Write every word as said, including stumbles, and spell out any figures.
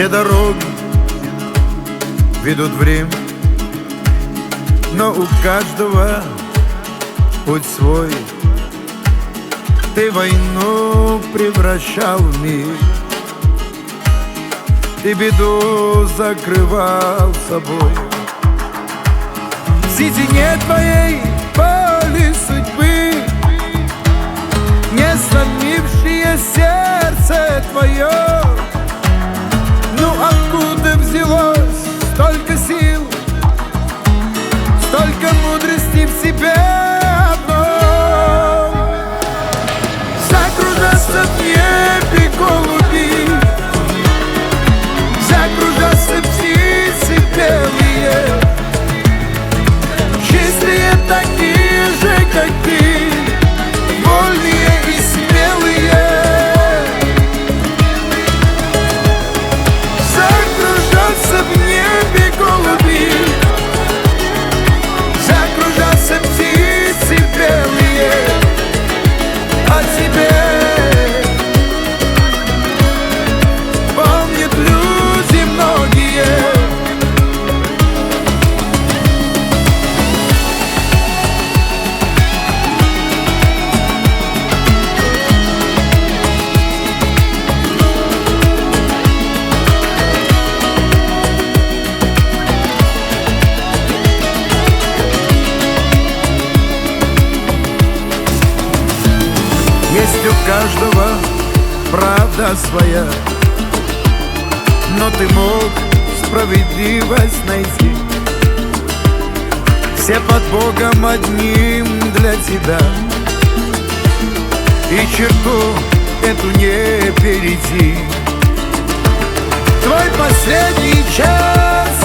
Все дороги ведут в Рим, но у каждого путь свой. Ты войну превращал в мир, ты беду закрывал собой. В сетине твоей боли судьбы, не сломившее сердце твое. Ну откуда взялось столько сил, столько мудрости в себе одной? Закружатся в небе голуби, закружатся птицы белые, чистые такие же, как ты, вольные и смелые. Закружатся в небе голуби, закружатся птицы белые, о тебе помнят люди многие. Есть у каждого правда своя, но ты мог справедливость найти. Все под Богом одним для тебя, и черту эту не перейти. Твой последний час